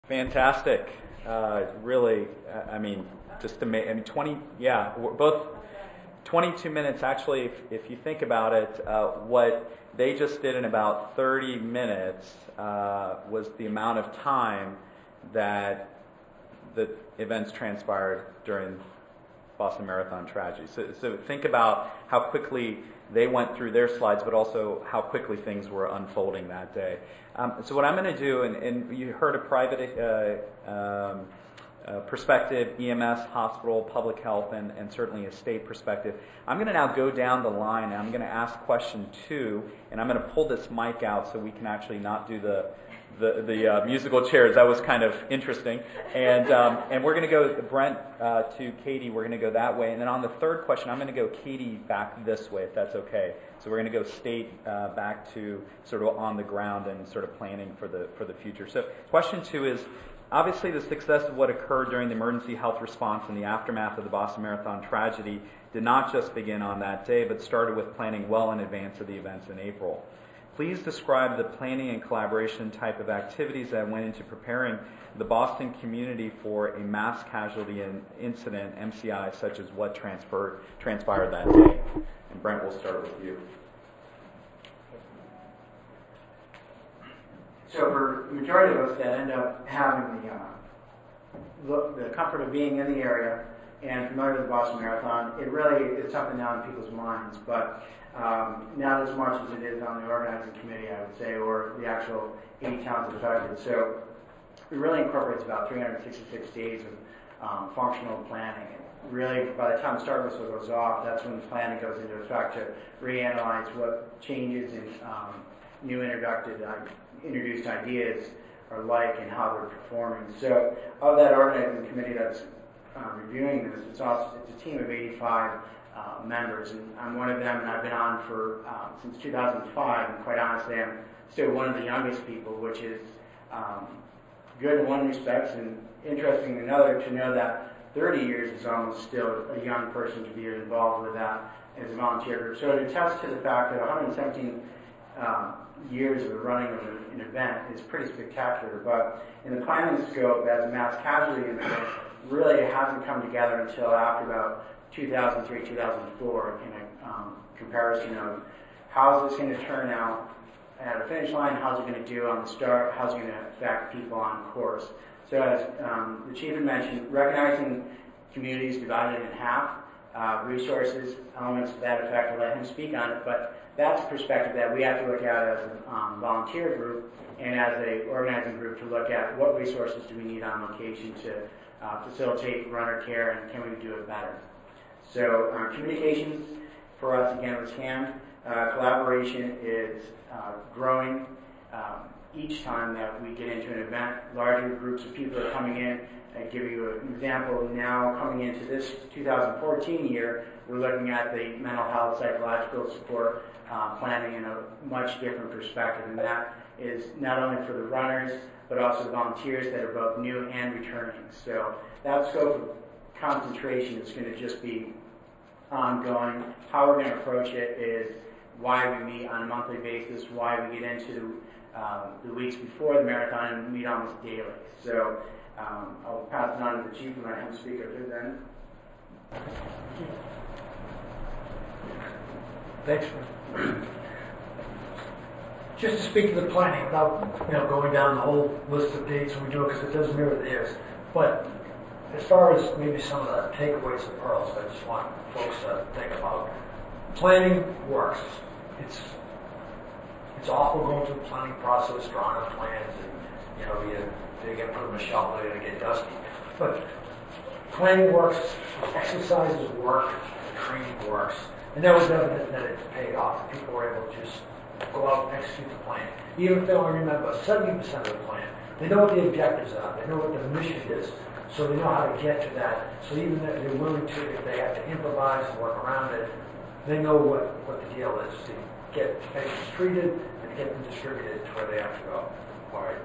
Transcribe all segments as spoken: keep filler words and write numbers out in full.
Fantastic. Uh, really, I mean, just amazing. I mean, twenty, yeah, both twenty-two minutes. Actually, if, if you think about it, uh, what they just did in about thirty minutes uh, was the amount of time that the events transpired during Boston Marathon tragedy. So, so think about how quickly they went through their slides, but also how quickly things were unfolding that day. Um, so what I'm going to do, and, and you heard a private uh, um, uh, perspective, E M S, hospital, public health, and, and certainly a state perspective. I'm going to now go down the line, and I'm going to ask question two, and I'm going to pull this mic out so we can actually not do the the, the uh, musical chairs. That was kind of interesting. And um, and we're going to go, Brent uh, to Katie, we're going to go that way. And then on the third question, I'm going to go Katie back this way, if that's okay. So we're going to go state uh, back to sort of on the ground and sort of planning for the for the future. So question two is, obviously the success of what occurred during the emergency health response in the aftermath of the Boston Marathon tragedy did not just begin on that day, but started with planning well in advance of the events in April. Please describe the planning and collaboration type of activities that went into preparing the Boston community for a mass casualty incident, M C I, such as what transpired, transpired that day. And Brent, we'll start with you. So for the majority of us that end up having the, uh, the, the comfort of being in the area and familiar with the Boston Marathon, it really is something now in people's minds. But Um, not as much as it is on the organizing committee, I would say, or the actual eight towns affected. So it really incorporates about three hundred sixty-six days of um, functional planning. And really, by the time the start whistle goes off, that's when the planning goes into effect to reanalyze what changes and um, new introduced, uh, introduced ideas are like and how they're performing. So of that organizing committee that's um, reviewing this, it's, also, it's a team of eighty-five Uh, members, and I'm one of them, and I've been on for uh, since two thousand five, and quite honestly, I'm still one of the youngest people, which is um, good in one respect and interesting in another to know that thirty years is almost still a young person to be involved with that as a volunteer group. So it attests to the fact that one hundred seventeen uh, years of the running of an event is pretty spectacular, but in the planning scope as a mass casualty incident, really it hasn't come together until after about two thousand three, two thousand four in a um, comparison of how's this going to turn out at a finish line, how's it going to do on the start, how's it going to affect people on course. So as um, the chief had mentioned, recognizing communities divided in half, uh, resources, elements to that effect, I'll let him speak on it, but that's a perspective that we have to look at as a um, volunteer group and as a organizing group to look at what resources do we need on location to uh, facilitate runner care and can we do it better. So uh, communications for us, again, was hand. Uh, collaboration is uh, growing um, each time that we get into an event. Larger groups of people are coming in. I give you an example now coming into this two thousand fourteen year, we're looking at the mental health, psychological support uh, planning in a much different perspective. And that is not only for the runners, but also the volunteers that are both new and returning. So that scope of concentration is going to just be ongoing. How we're going to approach it is why we meet on a monthly basis, why we get into um, the weeks before the marathon and meet almost daily. So um, I'll pass it on to the chief and let him speak at his end. Thanks. Just to speak to the planning without you know going down the whole list of dates when we do it because it does mirror theirs, but as far as maybe some of the takeaways and pearls, I just want folks to think about. Planning works. It's it's awful going through the planning process, drawing up plans, and you know you they get put in a shelf, they're going to get dusty. But planning works, exercises work, training works, and that was evident that it paid off. People were able to just go out and execute the plan, even if they don't remember seventy percent of the plan. They know what the objectives are. They know what the mission is. So they know how to get to that. So even if they're willing to, if they have to improvise and work around it, they know what, what the deal is to get patients treated and to get them distributed to where they have to go. All right.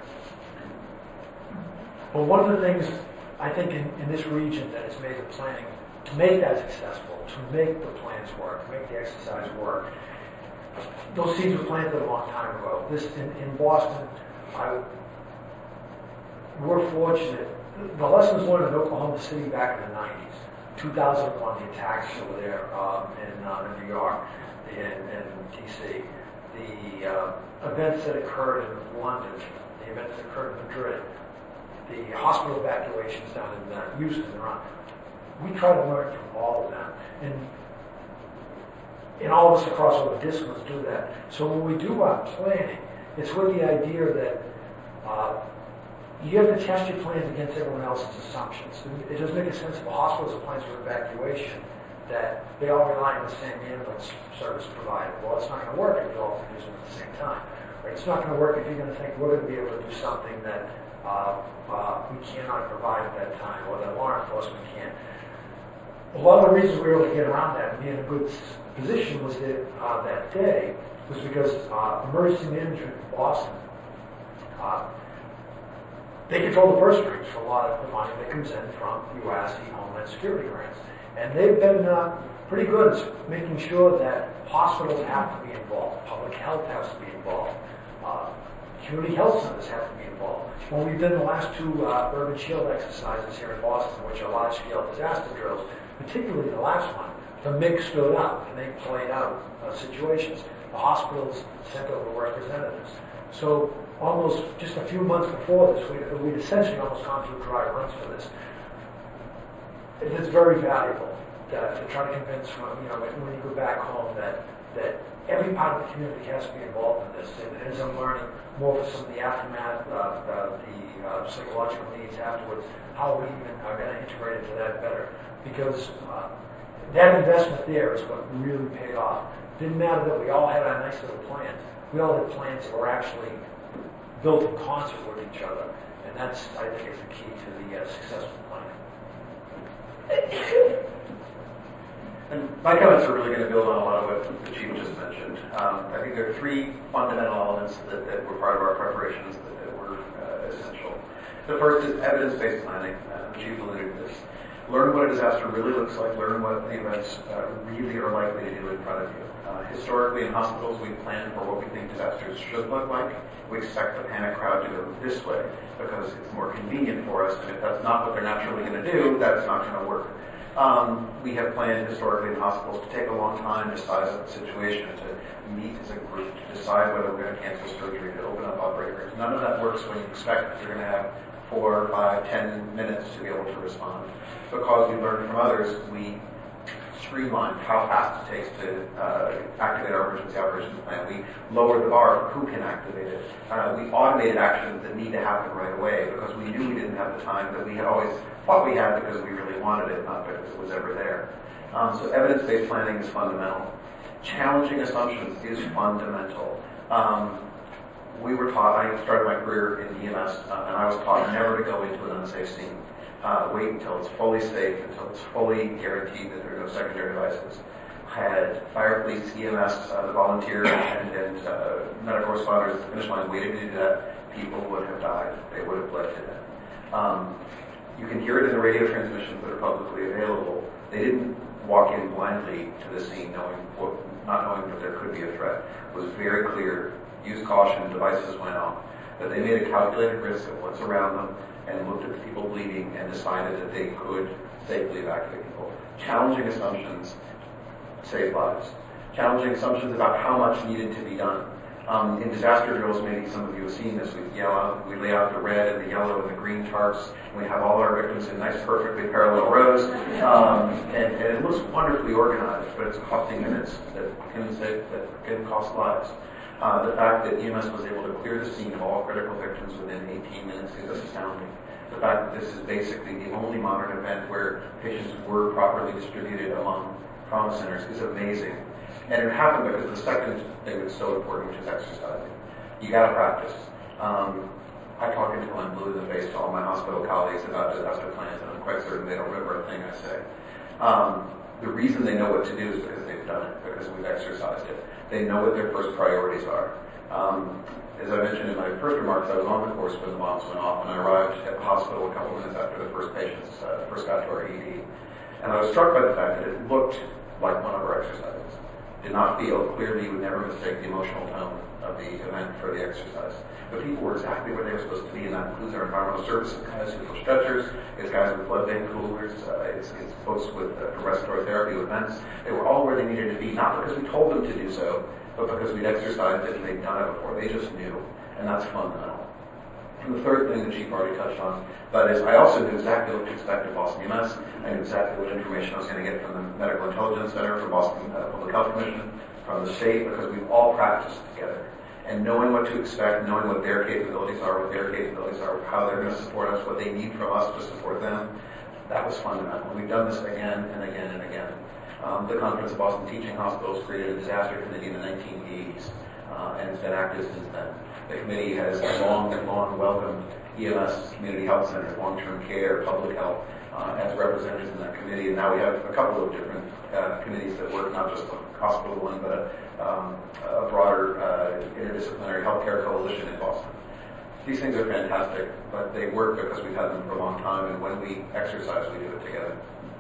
Well, one of the things I think in, in this region that has made the planning, to make that successful, to make the plans work, to make the exercise work, those seeds were planted a long time ago. This in, in Boston, I we're fortunate. The lessons learned in Oklahoma City back in the nineties, two thousand one, the attacks over there um, in, uh, in New York and, and D C, the uh, events that occurred in London, the events that occurred in Madrid, the hospital evacuations down in uh, Houston and around. We try to learn from all of them. And, and all of us across all the disciplines do that. So when we do our planning, it's with the idea that uh, you have to test your plans against everyone else's assumptions. It doesn't make sense if a hospital has plans for evacuation that they all rely on the same ambulance service provider. Well, it's not going to work if you all can use them at the same time. Right? It's not going to work if you're going to think we're going to be able to do something that uh, uh, we cannot provide at that time, or that law enforcement can't. A lot of the reasons we were able to get around that and be in a good position was that uh, that day was because uh, emergency management in Boston, uh, they control the purse strings for a lot of the money that comes in from U S C Homeland Security grants. And they've been uh, pretty good at making sure that hospitals have to be involved, public health has to be involved, uh, community health centers have to be involved. When we've done the last two uh, urban shield exercises here in Boston, which are large-scale disaster drills, particularly the last one, the M I G stood up and they played out uh, situations. The hospitals sent over representatives. So almost just a few months before this, we, we'd essentially almost gone through dry runs for this. It is very valuable to, to try to convince, you know, when you go back home that that every part of the community has to be involved in this. And as I'm learning more for some of the aftermath, uh, uh, the uh, psychological needs afterwards, how we even are going to integrate into that better. Because uh, that investment there is what really paid off. Didn't matter that we all had our nice little plans. We all had plans that were actually built in concert with each other. And that's, I think, is the key to the uh, successful planning. And my comments are really going to build on a lot of what the Chief just mentioned. Um, I think there are three fundamental elements that, that were part of our preparations that, that were uh, essential. The first is evidence-based planning. Uh, the Chief alluded to this. Learn what a disaster really looks like. Learn what the events uh, really are likely to do in front of you. Uh, historically, in hospitals, we plan for what we think disasters should look like. We expect the panic crowd to go this way because it's more convenient for us. And if that's not what they're naturally going to do, that's not going to work. Um, we have planned historically in hospitals to take a long time to size up the situation, to meet as a group, to decide whether we're going to cancel surgery, to open up operating rooms. None of that works when you expect that you're going to have four, five, ten minutes to be able to respond. Because we learned from others, we streamlined how fast it takes to uh, activate our emergency operations plan. We lowered the bar for who can activate it. Uh, we automated actions that need to happen right away because we knew we didn't have the time that we had always thought we had because we really wanted it, not because it was ever there. Um, so evidence-based planning is fundamental. Challenging assumptions is fundamental. Um, we were taught, I started my career in E M S, uh, and I was taught never to go into an unsafe scene. Uh, wait until it's fully safe, until it's fully guaranteed that there are no secondary devices. Had fire, police, E M S, uh, the volunteers, and, and uh, medical responders at the finish line waiting to do that, people would have died. They would have bled to death. Um, you can hear it in the radio transmissions that are publicly available. They didn't walk in blindly to the scene knowing what, not knowing that there could be a threat. It was very clear. Use caution, devices went off. But they made a calculated risk of what's around them and looked at the people bleeding and decided that they could safely evacuate people. Challenging assumptions save lives. Challenging assumptions about how much needed to be done. Um, in disaster drills, maybe some of you have seen this, we yell, we lay out the red and the yellow and the green charts, and we have all our victims in nice, perfectly parallel rows, um, and, and it looks wonderfully organized, but it's costing minutes that can save, that can cost lives. Uh, the fact that E M S was able to clear the scene of all critical victims within eighteen minutes is astounding. The fact that this is basically the only modern event where patients were properly distributed among trauma centers is amazing. And it happened because the second thing that's so important, which is exercising. You gotta practice. Um, I talk until I'm blue in the face to all my hospital colleagues about disaster plans, and I'm quite certain they don't remember a thing I say. Um, the reason they know what to do is because they've done it, because we've exercised it. They know what their first priorities are. Um, as I mentioned in my first remarks, I was on the course when the bombs went off, and I arrived at the hospital a couple minutes after the first patients uh, first got to our E D. And I was struck by the fact that it looked like one of our exercises. Did not feel, clearly you would never mistake the emotional tone of the event for the exercise. The people were exactly where they were supposed to be, and that includes our environmental services guys who push stretchers, it's guys with blood bank coolers, uh, it's, it's folks with uh, respiratory therapy with vents. They were all where they needed to be, not because we told them to do so, but because we'd exercised it and they'd done it before. They just knew, and that's fundamental. And the third thing the Chief already touched on, that is, I also knew exactly what to expect at Boston E M S. I knew exactly what information I was going to get from the Medical Intelligence Center, from Boston uh, Public Health Commission, from the state, because we've all practiced together. And knowing what to expect, knowing what their capabilities are, what their capabilities are, how they're going to support us, what they need from us to support them, that was fundamental. We've done this again and again and again. Um, the Conference of Boston Teaching Hospitals created a disaster committee in the nineteen eighties, uh, and it's been active since then. The committee has long and long welcomed E M S, community health centers, long-term care, public health, uh, as representatives in that committee. And now we have a couple of different uh, committees that work, not just the hospital one, but a, um, a broader uh, interdisciplinary healthcare coalition in Boston. These things are fantastic, but they work because we've had them for a long time, and when we exercise, we do it together.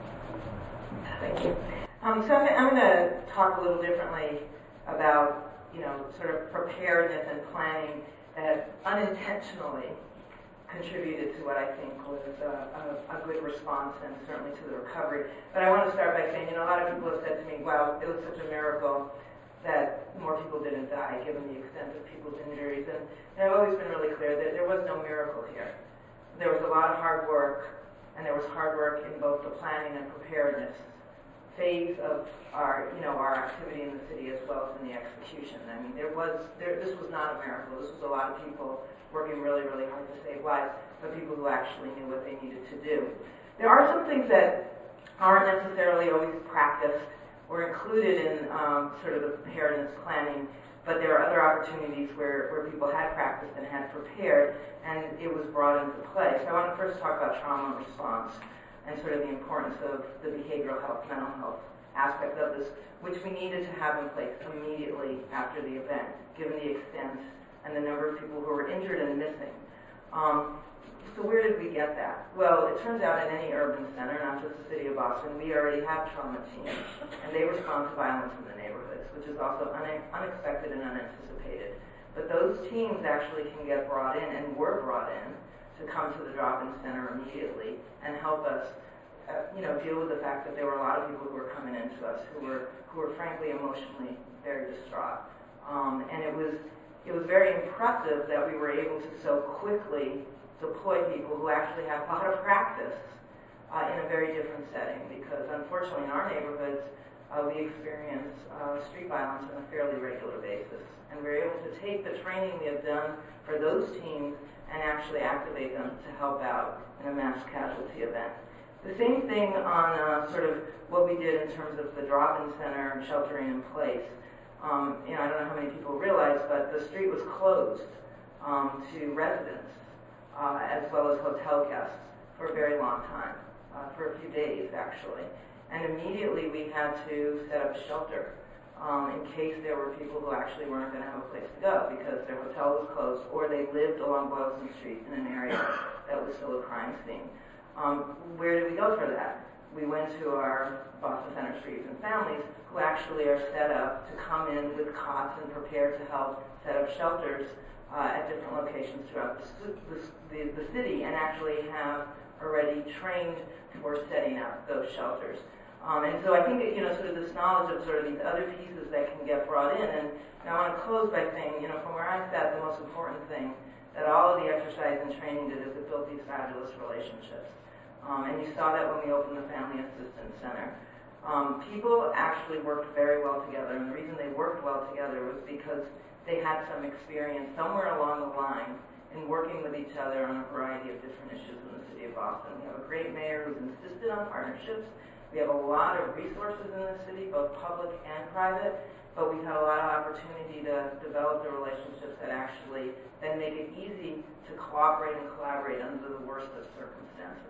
Thank you. Um, so I'm, I'm going to talk a little differently about you know, sort of preparedness and planning that unintentionally contributed to what I think was a, a, a good response and certainly to the recovery. But I want to start by saying, you know, a lot of people have said to me, wow, it was such a miracle that more people didn't die given the extent of people's injuries. And, and I've always been really clear that there was no miracle here. There was a lot of hard work, and there was hard work in both the planning and preparedness phase of our, you know, our activity in the city as well as in the execution. I mean, there was, there, this was not a miracle. This was a lot of people working really, really hard to save lives, but people who actually knew what they needed to do. There are some things that aren't necessarily always practiced or included in um, sort of the preparedness planning, but there are other opportunities where, where people had practiced and had prepared, and it was brought into play. So I want to first talk about trauma response and sort of the importance of the behavioral health, mental health aspect of this, which we needed to have in place immediately after the event, given the extent and the number of people who were injured and missing. Um, so where did we get that? Well, it turns out in any urban center, not just the city of Boston, we already have trauma teams, and they respond to violence in the neighborhoods, which is also une- unexpected and unanticipated. But those teams actually can get brought in, and were brought in, to come to the drop-in center immediately and help us, uh, you know, deal with the fact that there were a lot of people who were coming into us who were, who were frankly emotionally very distraught. Um, and it was, it was very impressive that we were able to so quickly deploy people who actually have a lot of practice uh, in a very different setting, because unfortunately in our neighborhoods uh, we experience uh, street violence on a fairly regular basis, and we're able to take the training we have done for those teams and actually activate them to help out in a mass casualty event. The same thing on uh, sort of what we did in terms of the drop-in center and sheltering in place. Um, you know, I don't know how many people realize, but the street was closed um, to residents uh, as well as hotel guests for a very long time, uh, for a few days actually. And immediately we had to set up shelter um, in case there were people who actually weren't going to have a place to go because their hotel was closed or they lived along Boylston Street in an area that was still a crime scene. Um, where did we go for that? We went to our Boston Center Streets and Families, who actually are set up to come in with cots and prepared to help set up shelters uh, at different locations throughout the, the, the city, and actually have already trained for setting up those shelters. Um, and so I think that, you know, sort of this knowledge of sort of these other pieces that can get brought in, and, and I want to close by saying, you know, from where I sat, the most important thing that all of the exercise and training did is it built these fabulous relationships. Um, and you saw that when we opened the Family Assistance Center. Um, people actually worked very well together, and the reason they worked well together was because they had some experience somewhere along the line in working with each other on a variety of different issues in the city of Boston. We have a great mayor who's insisted on partnerships. We have a lot of resources in the city, both public and private, but we've had a lot of opportunity to develop the relationships that actually then make it easy to cooperate and collaborate under the worst of circumstances.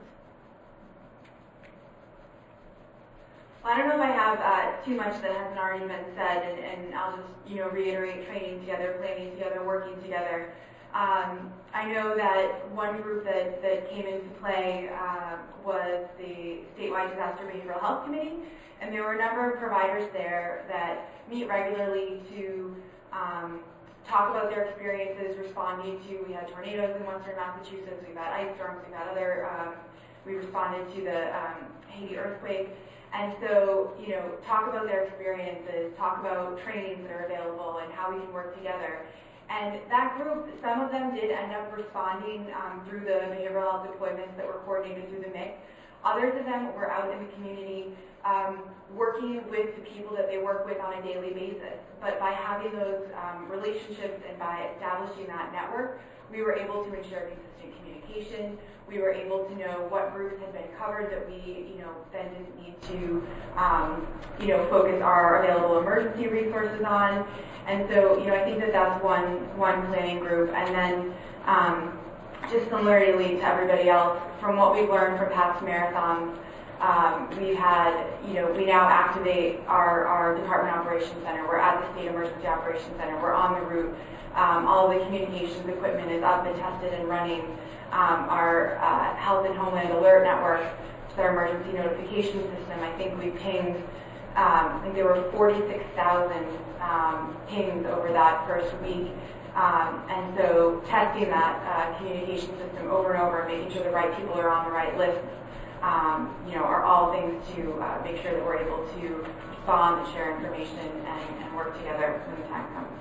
Well, I don't know if I have uh, too much that hasn't already been said, and, and I'll just, you know, reiterate training together, planning together, working together. Um, I know that one group that, that came into play uh, was the Statewide Disaster Behavioral Health Committee, and there were a number of providers there that meet regularly to um, talk about their experiences responding to, we had tornadoes in western Massachusetts, we've had ice storms, we've had other, um, we responded to the um, Haiti earthquake. And so, you know, talk about their experiences, talk about trainings that are available and how we can work together. And that group, some of them did end up responding um, through the behavioral health deployments that were coordinated through the M I C. Others of them were out in the community um, working with the people that they work with on a daily basis. But by having those um, relationships and by establishing that network, we were able to ensure consistent communication. We were able to know what groups had been covered that we, you know, then didn't need to, um, you know, focus our available emergency resources on. And so, you know, I think that that's one one planning group. And then, um, just similarly to everybody else, from what we've learned from past marathons, um, we've had, you know, we now activate our, our Department Operations Center. We're at the State Emergency Operations Center. We're on the route. Um, all of the communications equipment is up and tested and running. Um, our uh, Health and Homeland Alert Network, which is our emergency notification system, I think we pinged, um, I think there were forty-six thousand um, pings over that first week. Um, and so testing that uh, communication system over and over, making sure the right people are on the right lists, um, you know, are all things to uh, make sure that we're able to respond and share information and, and work together when the time comes.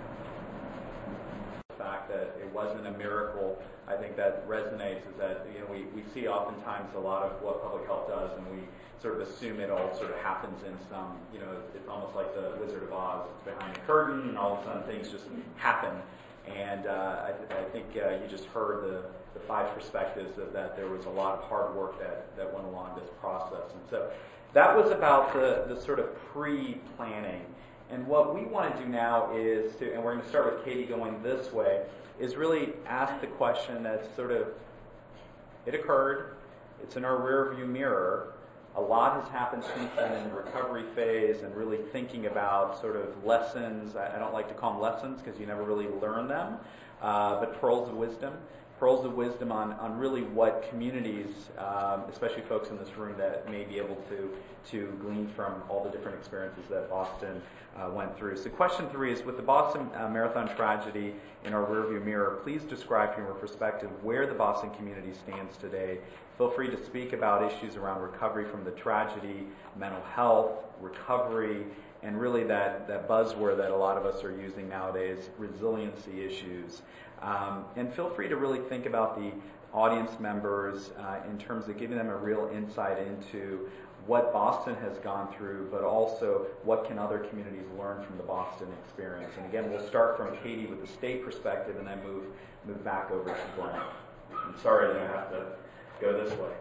The fact that it wasn't a miracle, I think that resonates, is that, you know, we, we see oftentimes a lot of what public health does, and we sort of assume it all sort of happens in some, you know, it's almost like the Wizard of Oz. It's behind the curtain, and all of a sudden things just happen. And uh, I, I think uh, you just heard the, the five perspectives of that there was a lot of hard work that, that went along this process. And so that was about the, the sort of pre-planning. And what we want to do now is to, and we're going to start with Katie going this way, is really ask the question that's sort of, it occurred, it's in our rear view mirror, a lot has happened since then in the recovery phase, and really thinking about sort of lessons. I don't like to call them lessons because you never really learn them, uh, but pearls of wisdom. Pearls of wisdom on, on really what communities, um, especially folks in this room, that may be able to, to glean from all the different experiences that Boston uh, went through. So question three is, with the Boston uh, Marathon tragedy in our rearview mirror, please describe from your perspective where the Boston community stands today. Feel free to speak about issues around recovery from the tragedy, mental health, recovery, and really that, that buzzword that a lot of us are using nowadays, resiliency issues. Um, and feel free to really think about the audience members uh, in terms of giving them a real insight into what Boston has gone through, but also what can other communities learn from the Boston experience. And again, we'll start from Katie with the state perspective and then move move back over to Glenn. I'm sorry that I have to go this way.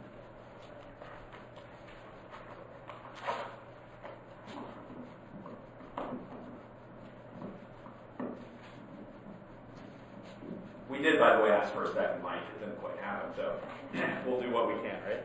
We did, by the way, ask for a second mic. It didn't quite happen, so we'll do what we can, right?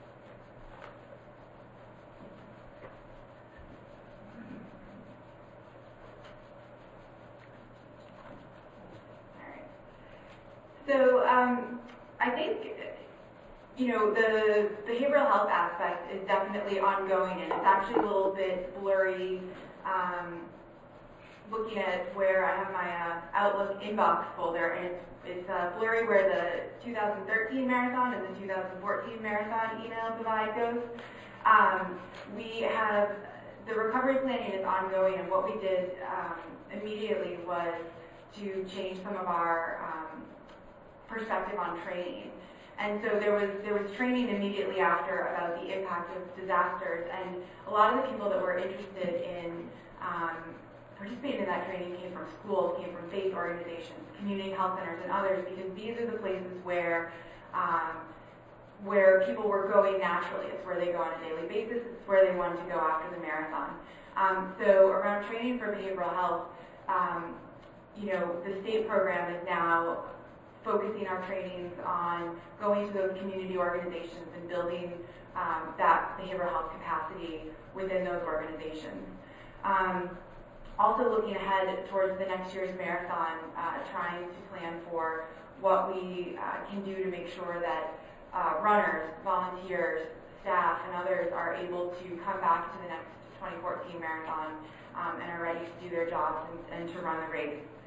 So um, I think, you know, the behavioral health aspect is definitely ongoing, and it's actually a little bit blurry. Um, looking at where I have my uh, Outlook inbox folder, and it's, it's uh, blurry where the two thousand thirteen marathon and the two thousand fourteen marathon email divide goes. Um, we have, the recovery planning is ongoing, and what we did um, immediately was to change some of our um, perspective on training. And so there was there was training immediately after about the impact of disasters, and a lot of the people that were interested in um, participating in that training came from schools, came from faith organizations, community health centers, and others, because these are the places where um, where people were going naturally. It's where they go on a daily basis. It's where they wanted to go after the marathon. Um, so around training for behavioral health, um, you know, the state program is now focusing our trainings on going to those community organizations and building um, that behavioral health capacity within those organizations. Um, also looking ahead towards the next year's marathon, uh, trying to plan for what we uh, can do to make sure that uh, runners, volunteers, staff, and others are able to come back to the next twenty fourteen marathon um, and are ready to do their jobs and, and to run the race.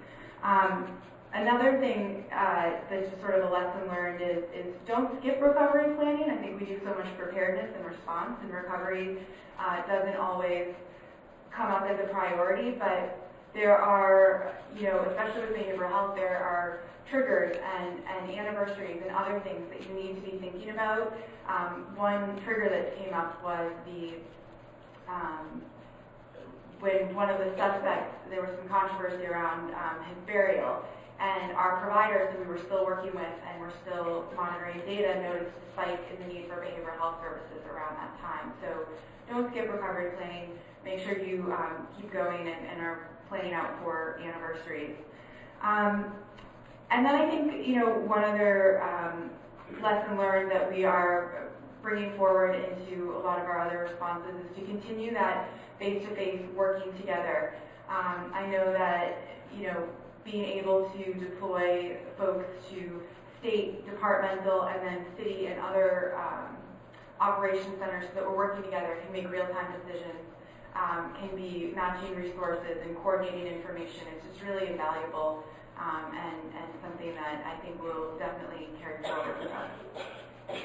Um, another thing uh, that's just sort of a lesson learned is, is don't skip recovery planning. I think we do so much preparedness and response, and recovery uh, doesn't always come up as a priority, but there are, you know, especially with behavioral health, there are triggers and, and anniversaries and other things that you need to be thinking about. Um, one trigger that came up was the um, when one of the suspects, there was some controversy around um, his burial, and our providers who we were still working with and were still monitoring data noticed a spike in the need for behavioral health services around that time. So don't skip recovery planning. Make sure you um, keep going and, and are planning out for anniversaries. Um, and then I think, you know, one other um, lesson learned that we are bringing forward into a lot of our other responses is to continue that face-to-face working together. Um, I know that, you know, being able to deploy folks to state, departmental, and then city and other um, operation centers so that we're working together, can make real-time decisions, um, can be matching resources and coordinating information. It's just really invaluable um, and, and something that I think will definitely carry forward with us.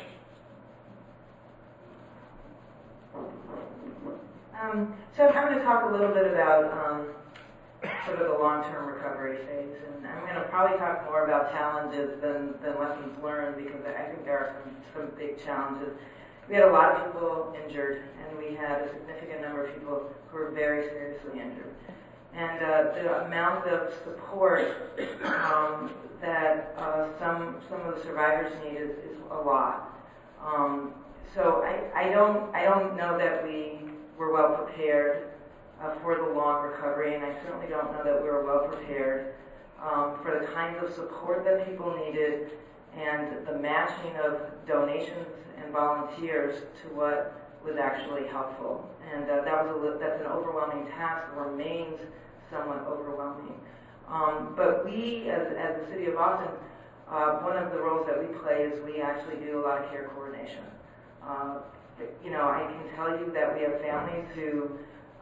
Um, so I'm going to talk a little bit about um, sort of the long-term recovery phase, and I'm going to probably talk more about challenges than, than lessons learned, because I think there are some, some big challenges. We had a lot of people injured, and we had a significant number of people who were very seriously injured. And uh, the amount of support um, that uh, some some of the survivors need is, is a lot. Um, so I, I don't I don't know that we were well prepared uh, for the long recovery, and I certainly don't know that we were well prepared um, for the kinds of support that people needed and the matching of donations and volunteers to what was actually helpful. And uh, that was a, that's an overwhelming task, remains somewhat overwhelming. Um, but we, as, as the City of Austin, uh, one of the roles that we play is we actually do a lot of care coordination. Uh, you know, I can tell you that we have families who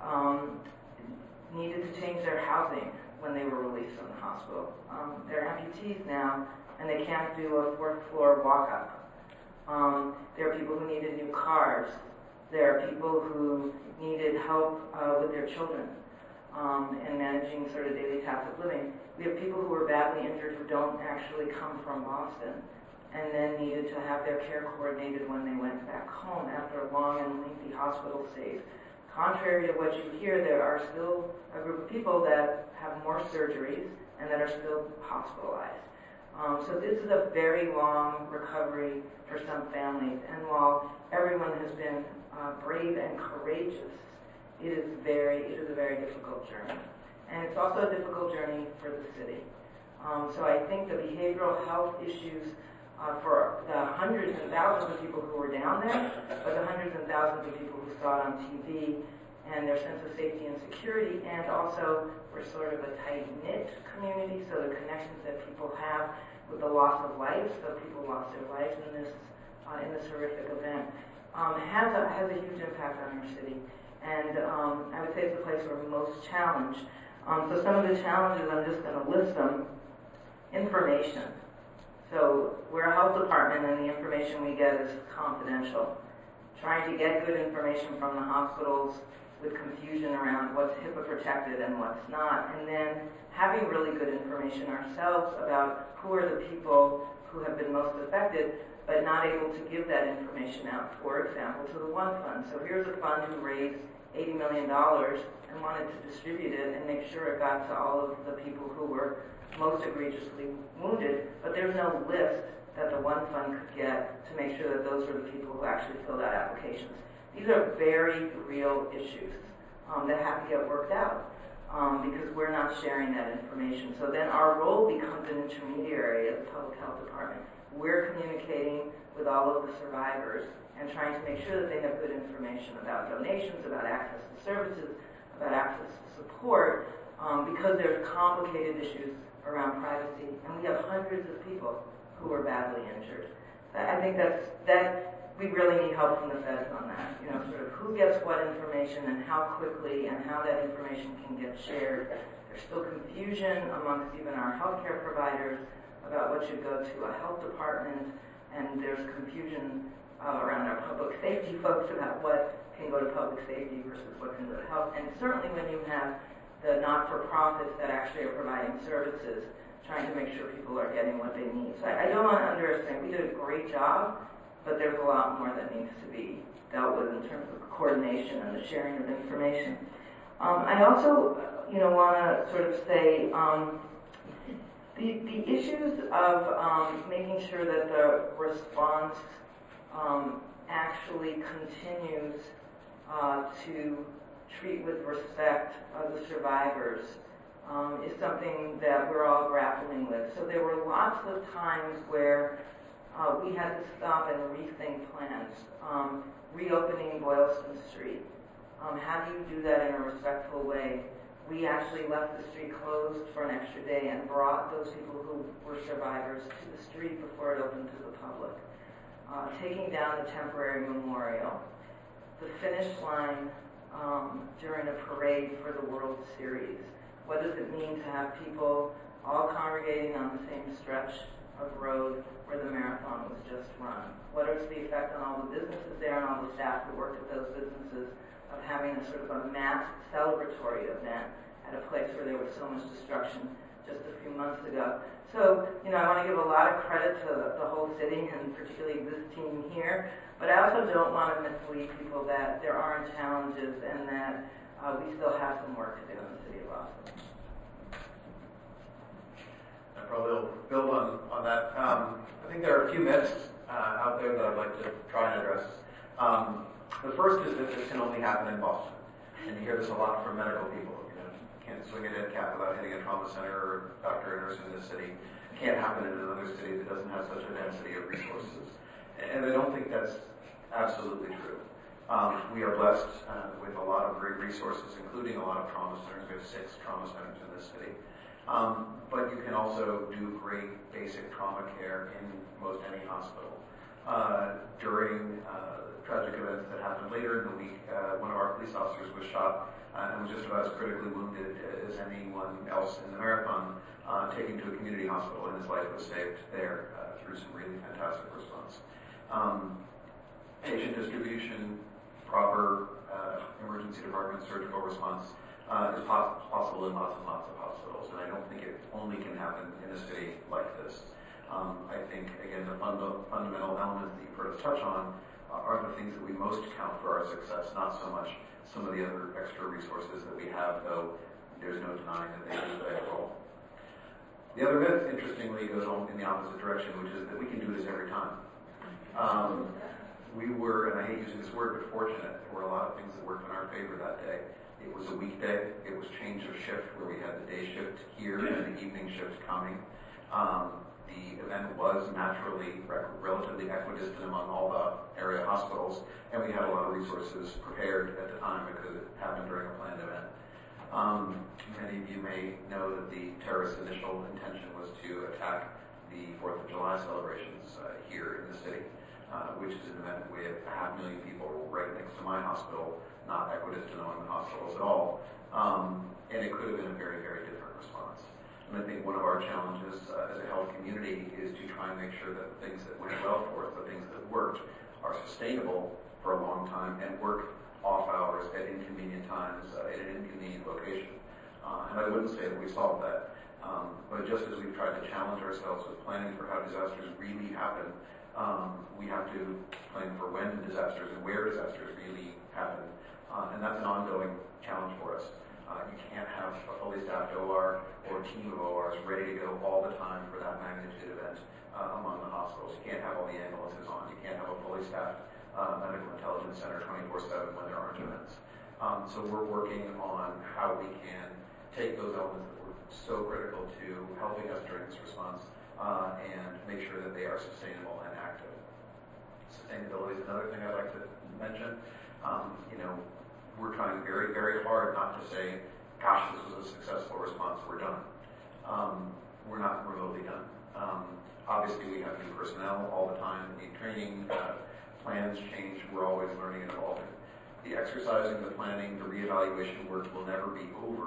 um, needed to change their housing when they were released from the hospital. Um, they're amputees now, and they can't do a fourth floor walk-up. Um, there are people who needed new cars. There are people who needed help uh, with their children um, and managing sort of daily tasks of living. We have people who are badly injured who don't actually come from Boston and then needed to have their care coordinated when they went back home after long and lengthy hospital stays. Contrary to what you hear, there are still a group of people that have more surgeries and that are still hospitalized. Um, so this is a very long recovery for some families, and while everyone has been uh, brave and courageous, it is very, it is a very difficult journey. And it's also a difficult journey for the city. Um, so I think the behavioral health issues uh, for the hundreds and thousands of people who were down there, but the hundreds and thousands of people who saw it on T V, and their sense of safety and security, and also we're sort of a tight-knit community, so the connections that people have with the loss of life, so people lost their lives in this uh, in this horrific event, um, has a has a huge impact on our city. And um, I would say it's the place where we're most challenged. Um, so some of the challenges, I'm just going to list them. Information. So we're a health department, and the information we get is confidential. Trying to get good information from the hospitals with confusion around what's HIPAA protected and what's not, and then having really good information ourselves about who are the people who have been most affected, but not able to give that information out, for example, to the One Fund. So here's a fund who raised eighty million dollars and wanted to distribute it and make sure it got to all of the people who were most egregiously wounded, but there's no list that the One Fund could get to make sure that those were the people who actually filled out applications. These are very real issues um, that have to get worked out um, because we're not sharing that information. So then our role becomes an intermediary as the Public Health Department. We're communicating with all of the survivors and trying to make sure that they have good information about donations, about access to services, about access to support, um, because there's complicated issues around privacy, and we have hundreds of people who are badly injured. I think that's that we really need help from the feds on that. You know, sort of who gets what information and how quickly and how that information can get shared. There's still confusion amongst even our healthcare providers about what should go to a health department, and there's confusion uh, around our public safety folks about what can go to public safety versus what can go to health. And certainly when you have the not-for-profits that actually are providing services, trying to make sure people are getting what they need. So I, I don't want to underestimate. We did a great job, but there's a lot more that needs to be dealt with in terms of coordination and the sharing of information. Um, I also, you know, want to sort of say um, the the issues of um, making sure that the response um, actually continues uh, to treat with respect of the survivors um, is something that we're all grappling with. So there were lots of times where uh, we had to stop and rethink plans. Um, reopening Boylston Street. Um, how do you do that in a respectful way? We actually left the street closed for an extra day and brought those people who were survivors to the street before it opened to the public. Uh, taking down the temporary memorial. The finish line um, during a parade for the World Series. What does it mean to have people all congregating on the same stretch of road where the marathon was just run? What is the effect on all the businesses there and all the staff who worked at those businesses of having a sort of a mass celebratory event at a place where there was so much destruction just a few months ago? So, you know, I want to give a lot of credit to the, the whole city and particularly this team here, but I also don't want to mislead people that there aren't challenges and that uh, we still have some work to do in the city of Boston. I probably will build on, on that. Um, I think there are a few myths uh, out there that I'd like to try and address. Um, the first is that this can only happen in Boston. And you hear this a lot from medical people. You know, you can't swing a dead cat without hitting a trauma center or a doctor or nurse in this city. It can't happen in another city that doesn't have such a density of resources. And I don't think that's absolutely true. Um, we are blessed uh, with a lot of great resources, including a lot of trauma centers. We have six trauma centers in this city. Um, but you can also do great basic trauma care in most any hospital. Uh, during uh, tragic events that happened later in the week, uh, one of our police officers was shot uh, and was just about as critically wounded as anyone else in the marathon, uh, taken to a community hospital, and his life was saved there uh, through some really fantastic response. Um, patient distribution, proper uh, emergency department surgical response uh, is pos- possible in lots and lots of hospitals, and I don't think it only can happen in a city like this. Um, I think, again, the funda- fundamental elements that you've heard us touch on uh, are the things that we most count for our success, not so much some of the other extra resources that we have, though there's no denying that they play a role. The other myth, interestingly, goes on in the opposite direction, which is that we can do this every time. Um, we were, and I hate using this word, but fortunate. There were a lot of things that worked in our favor that day. It was a weekday. It was change of shift, where we had the day shift here and the evening shift coming. Um, the event was naturally rec- relatively equidistant among all the area hospitals, and we had a lot of resources prepared at the time because it happened during a planned event. Um, many of you may know that the terrorist initial intention was to attack the fourth of July celebrations uh, here in the city, uh, which is an event with a half million people right next to my hospital, not equidistant among the hospitals at all. Um, and it could have been a very, very different response. And I think one of our challenges uh, as a health community is to try and make sure that the things that went well for us, the things that worked, are sustainable for a long time and work off hours at inconvenient times, uh, in an inconvenient location. Uh, and I wouldn't say that we solved that. Um, but just as we've tried to challenge ourselves with planning for how disasters really happen, um, we have to plan for when disasters and where disasters really happen. Uh, and that's an ongoing challenge for us. Uh, you can't have a fully staffed O R or a team of O Rs ready to go all the time for that magnitude event uh, among the hospitals. You can't have all the ambulances on. You can't have a fully staffed uh, medical intelligence center twenty-four seven when there aren't events. Um, so we're working on how we can take those elements that were so critical to helping us during this response uh, and make sure that they are sustainable and active. Sustainability is another thing I'd like to mention. Um, you know, we're trying very, very hard not to say, gosh, this was a successful response, we're done. Um, we're not remotely done. Um, obviously, we have new personnel all the time, need training, uh, plans change, we're always learning and evolving. The exercising, the planning, the reevaluation work will never be over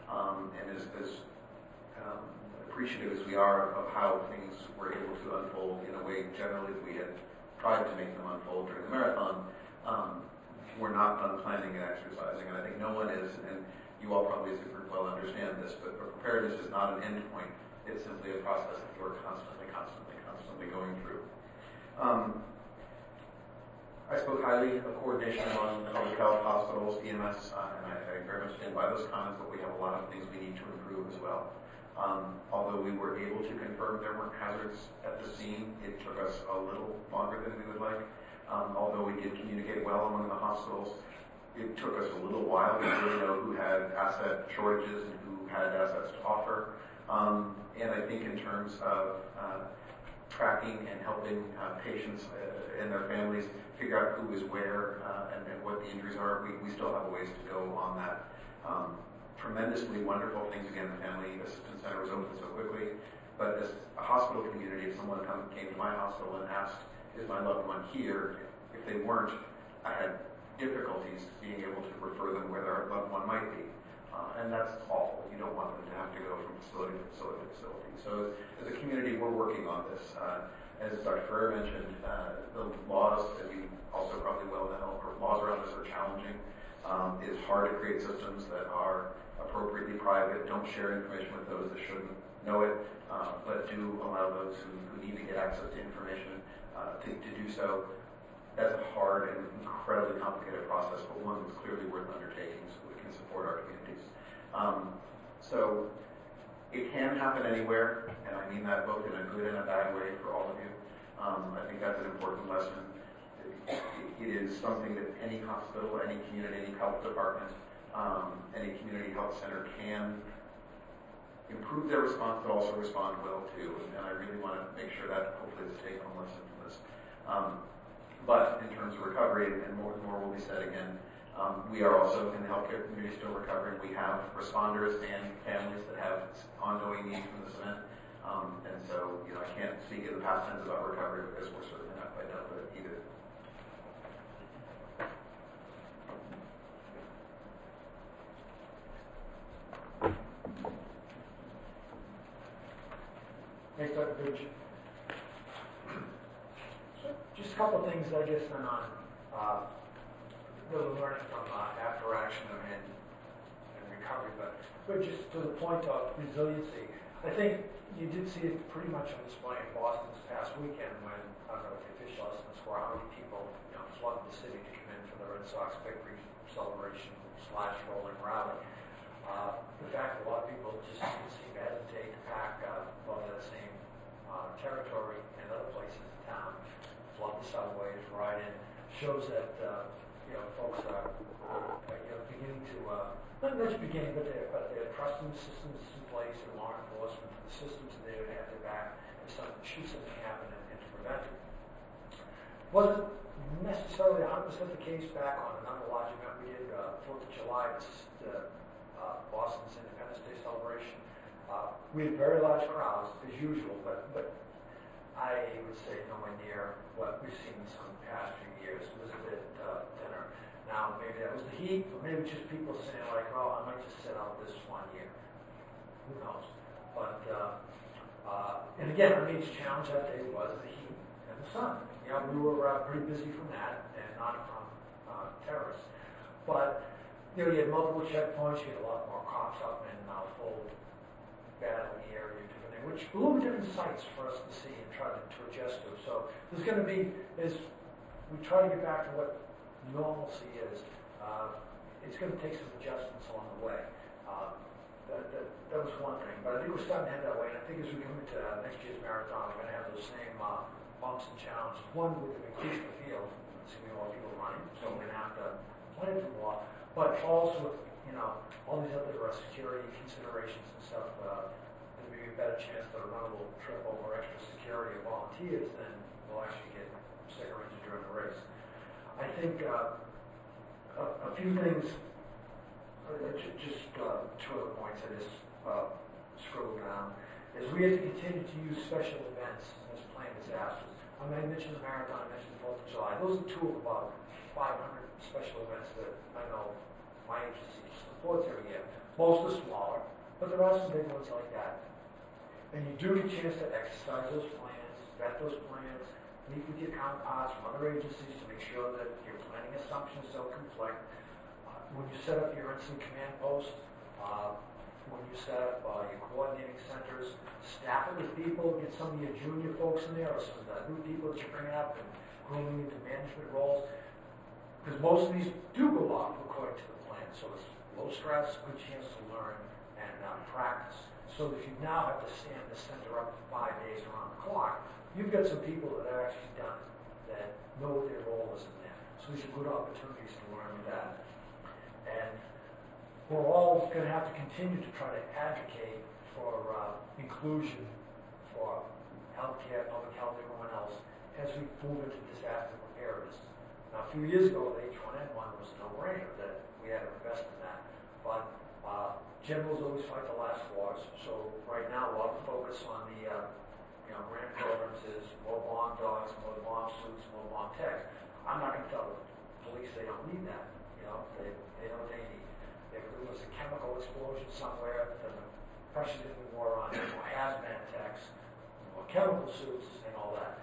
Um, and as, as um, appreciative as we are of how things were able to unfold in a way generally that we had tried to make them unfold during the marathon, um, we're not done planning and exercising, and I think no one is, and you all probably as a group well understand this, but preparedness is not an end point. It's simply a process that we're constantly, constantly, constantly going through. Um, I spoke highly of coordination among public health, hospitals, E M S, uh, and I, I very much stand by those comments, but we have a lot of things we need to improve as well. Um, although we were able to confirm there weren't hazards at the scene, it took us a little longer than we would like. Um, although we did communicate well among the hospitals, it took us a little while to really know who had asset shortages and who had assets to offer. Um, and I think in terms of uh, tracking and helping uh, patients uh, and their families figure out who is where uh, and, and what the injuries are, we, we still have a ways to go on that. Um, tremendously wonderful things. Again, the Family Assistance Center was open so quickly. But as a hospital community, if someone come, came to my hospital and asked, is my loved one here? If, if they weren't, I had difficulties being able to refer them where their loved one might be. Uh, and that's awful. You don't want them to have to go from facility to facility to facility. So as a community, we're working on this. Uh, as Doctor Ferrer mentioned, uh, the laws, as you also probably well know, or laws around this are challenging. Um, it's hard to create systems that are appropriately private, don't share information with those that shouldn't know it, uh, but do allow those who, who need to get access to information uh, to, to do so. That's a hard and incredibly complicated process, but one that's clearly worth undertaking so we can support our communities. Um, so it can happen anywhere, and I mean that both in a good and a bad way for all of you. Um, I think that's an important lesson. It, it is something that any hospital, any community, any health department, um, any community health center can improve their response, but also respond well to. And, and I really want to make sure that hopefully is a take-home lesson from this. Um, But in terms of recovery, and more and more will be said again, um, we are also in the healthcare community still recovering. We have responders and families that have ongoing needs from this event. Um, and so, you know, I can't speak in the past tense about recovery because we're certainly not quite done with it either. Thanks, Doctor Page. Just a couple of things, I guess, then on uh, that we're learning from uh, after action and, and recovery, but, but just to the point of resiliency, I think you did see it pretty much on display in Boston this past weekend when, I don't know what the official estimates were, how many people, you know, flooded the city to come in for the Red Sox victory celebration slash rolling rally. Uh, the fact that a lot of people just didn't seem to hesitate to pack uh, a lot of that same uh, territory in other places in town, flood the subways, ride in, shows that uh, you know folks are uh, you know beginning to uh, not just beginning, but they're but they're trusting the systems in place and law enforcement, the systems there to have their back if something should something happen and, and to prevent it. Wasn't necessarily one hundred percent the case back on another large event we did uh, Fourth of July. This is the uh, Boston's Independence Day celebration. Uh, we had very large crowds as usual, but but. I would say nowhere near what we've seen in some past few years. It was a bit uh, thinner. Now, maybe that was the heat, or maybe just people saying like, oh, I might just sit out this one year. Who knows? But, uh, uh, and again, our major challenge that day was the heat and the sun. You know, we were uh, pretty busy from that and not from uh, terrorists. But, you know, you had multiple checkpoints, you had a lot more cops up in uh, full battle area, which a little different sites for us to see and try to, to adjust to. So there's going to be, as we try to get back to what normalcy is, uh, it's going to take some adjustments along the way. Uh, that, that, that was one thing, but I think we're starting to head that way. And I think as we come into uh, next year's marathon, we're going to have those same uh, bumps and challenges. One, with the increase in the field, see more people running, so we're going to have to plan for more. But also with, you know, all these other uh, security considerations and stuff. Uh, maybe a better chance that a runner will trip over extra security or volunteers than will actually get sicker injured during the race. I think uh, a, a few things, uh, just uh, two other points I just uh, scribbled down, is we have to continue to use special events as planned disasters. I mean, I mentioned the marathon, I mentioned the Fourth of July. Those are two of about five hundred special events that I know my agency supports every year. Most are smaller, but there are some big ones like that. And you do get a chance to exercise those plans, vet those plans, meet with your counterparts from other agencies to make sure that your planning assumptions don't conflict. Uh, when you set up your incident command post, uh, when you set up uh, your coordinating centers, staff it with people, get some of your junior folks in there, or some of the new people that you're bringing up and grooming into management roles. Because most of these do go off according to the plan. So it's low stress, good chance to learn and uh, practice. So if you now have to stand the center up for five days around the clock, you've got some people that are actually done it, that know what their role is in there. So these are good opportunities to learn that. And we're all going to have to continue to try to advocate for uh, inclusion, for healthcare, public health, everyone else, as we move into disaster preparedness. Now, a few years ago, the H one N one was a no-brainer that we had to invest in that. But uh, generals always fight the last wars. So right now, a lot of focus on the uh, you know, grant programs is more bomb dogs, more bomb suits, more bomb techs. I'm not going to tell the police they don't need that. You know, they, they know what they need. If there was a chemical explosion somewhere, then the pressure didn't be more on more hazmat techs, more chemical suits, and all that.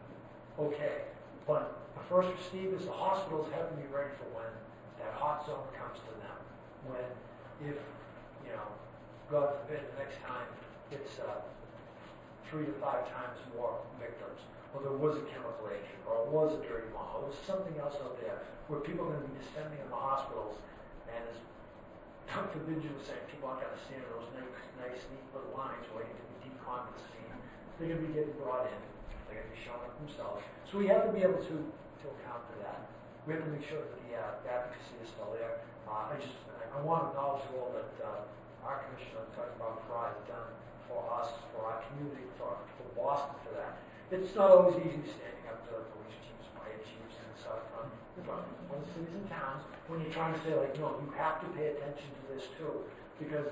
Okay, but the first responders, the hospitals have to be ready for when that hot zone comes to them. When, if, you know, God forbid, the next time it's uh, three to five times more victims, or there was a chemical agent, or it was a dirty bomb, or there was something else out there where people are going to be descending in the hospitals, and as Doctor Vigil was saying, people aren't going to stand in those nice, nice, neat little lines waiting to be deconned to the scene. They're going to be getting brought in. They're going to be showing up themselves. So we have to be able to, to account for that. We have to make sure that the uh, advocacy is still there. Uh, I just I, I want to acknowledge the role that uh, our commissioner, talking about Fry, has done for us, for our community, for, for Boston, for that. It's not always easy standing up to the police chiefs, fire chiefs, and stuff from one of the cities and towns when you're trying to say, like, no, you have to pay attention to this too, because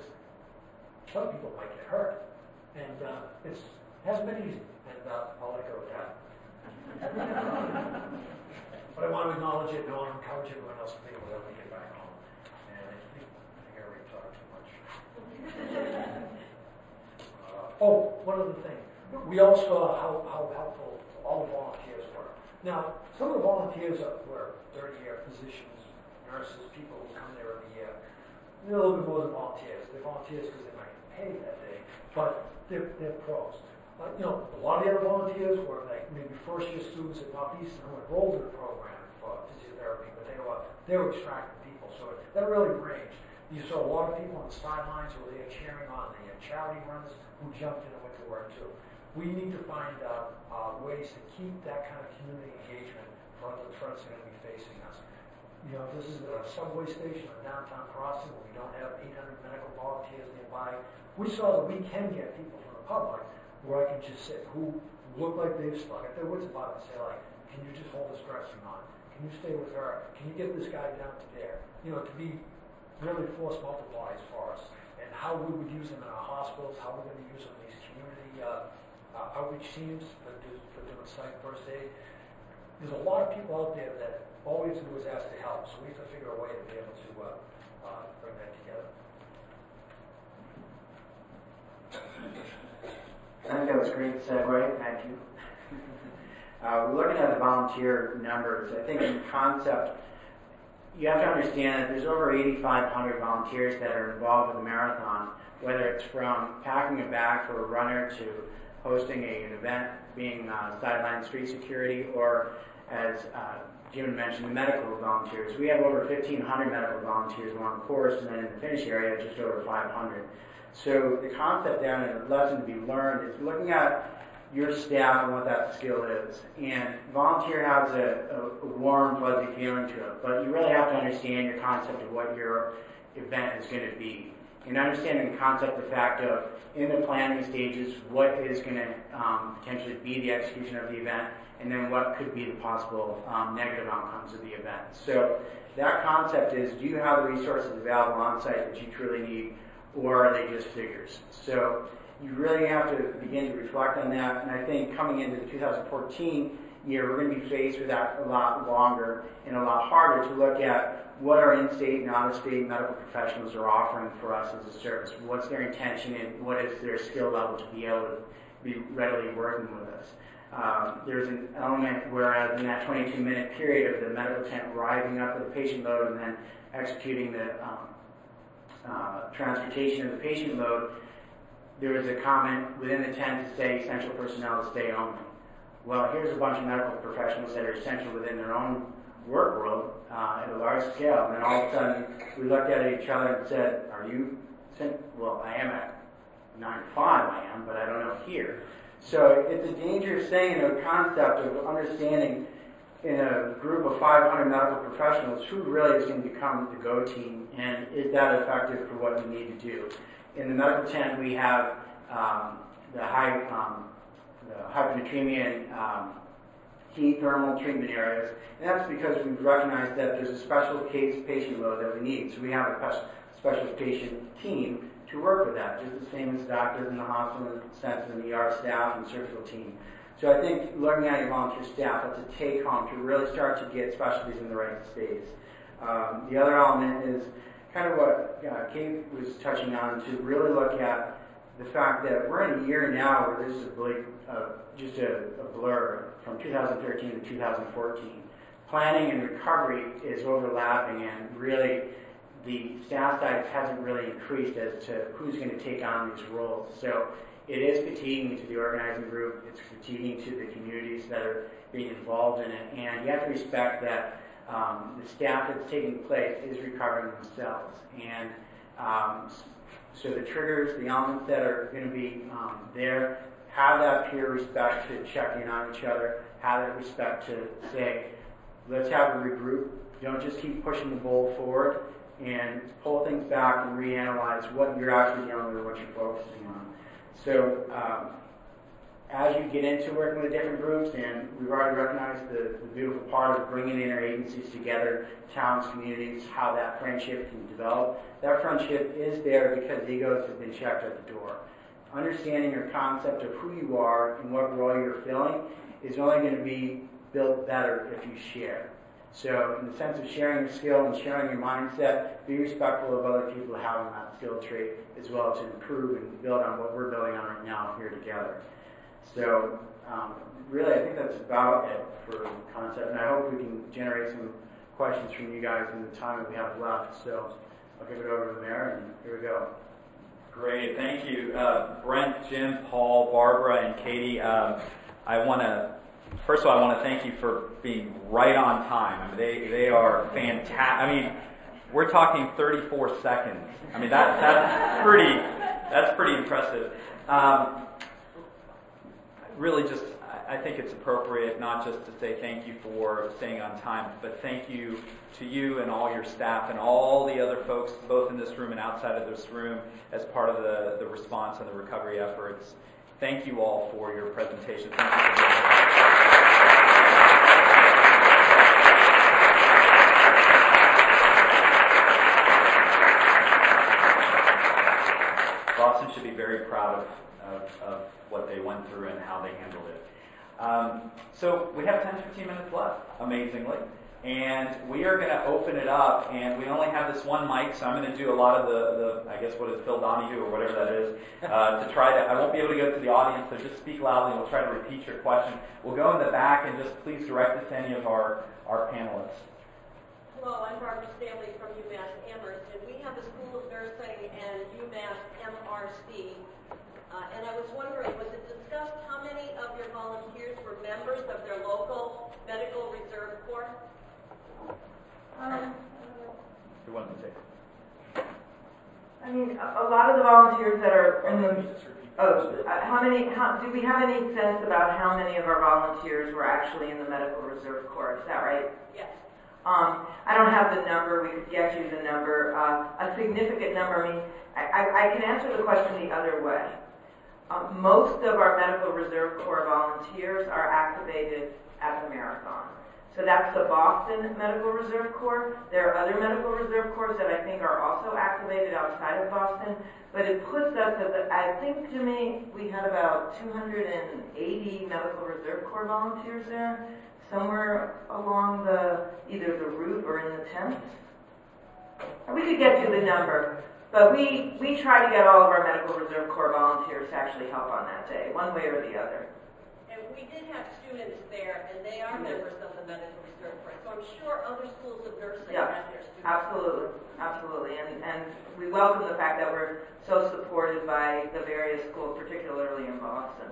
some people might get hurt, and uh, it's hasn't been easy. And uh, I'll let go with that. But I want to acknowledge it, and I want to encourage everyone else to think about it when we get back home. And I think, I think I already talked too much. uh, oh, one other thing. We all saw how, how helpful all the volunteers were. Now, some of the volunteers are, were thirty-year physicians, nurses, people who come there every year. They're a little bit more than volunteers. They're volunteers because they're not getting paid that day, but they're, they're pros. Uh, you know, a lot of the other volunteers were like maybe first-year students at Northeastern who enrolled in the program for physiotherapy, but they were they were extracting people, so that really ranged. You saw a lot of people on the sidelines who were there cheering on the uh, charity runs who jumped in and went to work too. We need to find uh, uh, ways to keep that kind of community engagement for the threats that are going to be facing us. You know, this is a subway station or downtown crossing where we don't have eight hundred medical volunteers nearby. We saw that we can get people from the public where I can just sit, who look like they've slung at their wits about it and say, like, can you just hold this dressing on? Can you stay with her? Can you get this guy down to there? You know, to be really force multipliers for us. And how we would use them in our hospitals, how we're going to use them in these community uh, uh, outreach teams for, do, for doing psych first aid. There's a lot of people out there that all we have to do is ask to help, so we have to figure a way to be able to uh, uh, bring that together. I think that was a great segue. Thank you. Uh, we're looking at the volunteer numbers. I think in concept, you have to understand that there's over eighty-five hundred volunteers that are involved with the marathon, whether it's from packing a bag for a runner to hosting a, an event, being uh, sideline street security, or as uh, Jim mentioned, the medical volunteers. We have over fifteen hundred medical volunteers along the course, and then in the finish area, just over five hundred. So the concept there and the lesson to be learned is looking at your staff and what that skill is. And volunteer has a, a warm, fuzzy feeling to it, but you really have to understand your concept of what your event is going to be. And understanding the concept, the fact of, in the planning stages, what is going to um, potentially be the execution of the event, and then what could be the possible um, negative outcomes of the event. So that concept is, do you have the resources available on site that you truly need, or are they just figures? So you really have to begin to reflect on that. And I think coming into the two thousand fourteen year, we're going to be faced with that a lot longer and a lot harder to look at what our in-state and out-of-state medical professionals are offering for us as a service. What's their intention and what is their skill level to be able to be readily working with us. Um, there's an element whereas in that twenty-two minute period of the medical tent arriving up with the patient load and then executing the um, uh, transportation of the patient load, there was a comment within the tent to say essential personnel to stay only. Well, here's a bunch of medical professionals that are essential within their own work world uh, at a large scale, and then all of a sudden we looked at each other and said, are you, well, I am at nine to five, I am, but I don't know here. So it's a dangerous thing in a concept of understanding in a group of five hundred medical professionals who really is going to become the go team, and is that effective for what we need to do. In the medical tent we have um, the high um, the hyponatremia and um, heat thermal treatment areas, and that's because we've recognized that there's a special case patient load that we need. So we have a special patient team to work with that, just the same as doctors in the hospital, in the sense of the E R staff and surgical team. So I think looking at your volunteer staff, that's a take-home to really start to get specialties in the right space. Um, the other element is kind of what uh, Kate was touching on, to really look at the fact that we're in a year now where this is a bleak, uh, just a, a blur from two thousand thirteen to two thousand fourteen. Planning and recovery is overlapping, and really the staff size hasn't really increased as to who's going to take on these roles. So it is fatiguing to the organizing group, it's fatiguing to the communities that are being involved in it, and you have to respect that um, the staff that's taking place is recovering themselves. And um, so the triggers, the elements that are going to be um, there, have that peer respect to check in on each other, have that respect to say, let's have a regroup, don't just keep pushing the ball forward, and pull things back and reanalyze what you're actually dealing with and what you're focusing on. So um, as you get into working with different groups, and we've already recognized the, the beautiful part of bringing interagencies together, towns, communities, how that friendship can develop. That friendship is there because egos have been checked at the door. Understanding your concept of who you are and what role you're filling is only going to be built better if you share. So in the sense of sharing your skill and sharing your mindset, be respectful of other people having that skill trait as well to improve and build on what we're building on right now here together. So um, really I think that's about it for concept, and I hope we can generate some questions from you guys in the time that we have left. So I'll give it over to the mayor, and here we go. Great, thank you. Uh, Brent, Jim, Paul, Barbara, and Katie, um, I want to First of all, I want to thank you for being right on time. I mean, they they are fantastic. I mean, we're talking thirty-four seconds. I mean, that that's pretty that's pretty impressive. Um, really, just I think it's appropriate not just to say thank you for staying on time, but thank you to you and all your staff and all the other folks, both in this room and outside of this room, as part of the the response and the recovery efforts. Thank you all for your presentation. Thank you for being here. Boston should be very proud of, of, of what they went through and how they handled it. Um, so we have ten to fifteen minutes left, amazingly. And we are going to open it up, and we only have this one mic, so I'm going to do a lot of the, the I guess what is Phil Donahue or whatever that is, uh, to try to, I won't be able to go to the audience, so just speak loudly and we'll try to repeat your question. We'll go in the back and just please direct it to any of our, our panelists. Hello, I'm Barbara Stanley from UMass Amherst, and we have the School of Nursing and UMass M R C. Uh, and I was wondering, was it discussed how many of your volunteers were members of their local Medical Reserve Corps? Um, Who wants to take it? I mean, a, a lot of the volunteers that are in the, oh, uh, how many, how, do we have any sense about how many of our volunteers were actually in the Medical Reserve Corps? Is that right? Yes. Um, I don't have the number. We could get you the number. Uh, a significant number. I mean, I, I, I can answer the question the other way. Um, most of our Medical Reserve Corps volunteers are activated at the marathon. So that's the Boston Medical Reserve Corps. There are other Medical Reserve Corps that I think are also activated outside of Boston, but it puts us at the, I think, Jimmy, we had about two hundred eighty Medical Reserve Corps volunteers there, somewhere along the, either the route or in the tents. We could get you the number, but we, we try to get all of our Medical Reserve Corps volunteers to actually help on that day, one way or the other. And we did have students there, and they are members of the Medical Reserve Corps, so I'm sure other schools of nursing Yeah, have their students. absolutely, absolutely, and, and we welcome the fact that we're so supported by the various schools, particularly in Boston.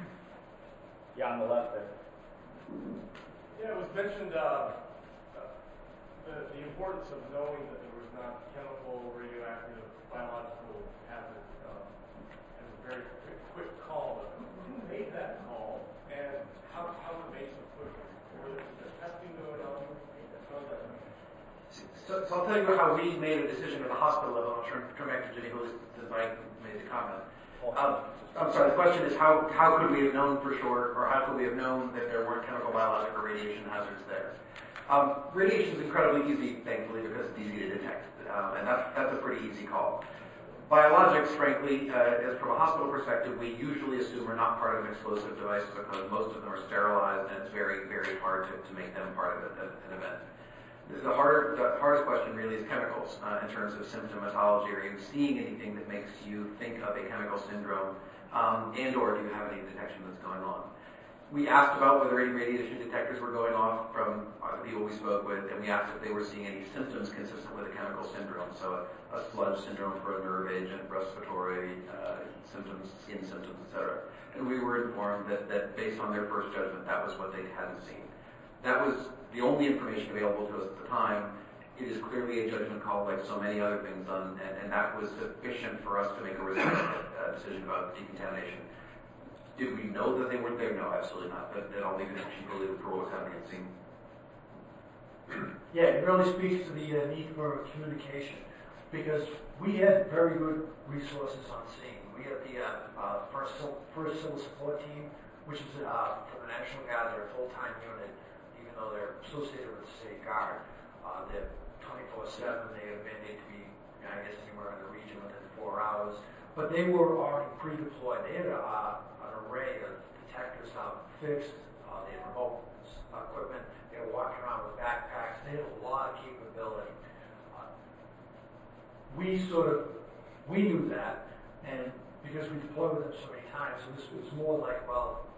Yeah, on the left there. Yeah, it was mentioned uh, uh, the, the importance of knowing that there was not chemical, radioactive, biological hazard. Um, it was a very quick, quick call. But who made that call, and how how the Mesa put it? Was there testing going on? How was that? So, so I'll tell you how we made a decision at the hospital level. I'll turn, turn back to Jenny, who was since I made the comment. Um, I'm sorry, the question is how, how could we have known for sure, or how could we have known that there weren't chemical, biological, or radiation hazards there? Um, radiation is incredibly easy, thankfully, because it's easy to detect, um, and that's, that's a pretty easy call. Biologics, frankly, uh, as from a hospital perspective, we usually assume are not part of an explosive device because most of them are sterilized, and it's very, very hard to, to make them part of a, an event. The, harder, the hardest question really is chemicals uh, in terms of symptomatology. Are you seeing anything that makes you think of a chemical syndrome, um, and or do you have any detection that's going on? We asked about whether any radiation detectors were going off from uh, the people we spoke with, and we asked if they were seeing any symptoms consistent with a chemical syndrome, so a, a sludge syndrome for a nerve agent, respiratory uh, symptoms, skin symptoms, et cetera. And we were informed that, that based on their first judgment, that was what they hadn't seen. That was the only information available to us at the time. It is clearly a judgment call like so many other things done, and, and that was sufficient for us to make a risk uh, decision about decontamination. Did we know that they weren't there? No, absolutely not. But then I'll leave it to people for what was happening at the scene. Yeah, it really speaks to the uh, need for communication, because we had very good resources on scene. We had the uh, uh, first, first civil support team, which is uh, from the National Guard. They're a full-time unit, even though they're associated with the State Guard. Uh, they're twenty-four seven. They have mandate to be, I guess, anywhere in the region within four hours. But they were already pre-deployed. They had a, uh, an array of detectors um, fixed. Uh, they had remote equipment. They were walking around with backpacks. They had a lot of capability. Uh, we sort of, we knew that, and because we deployed with them so many times, it was, it was more like, well,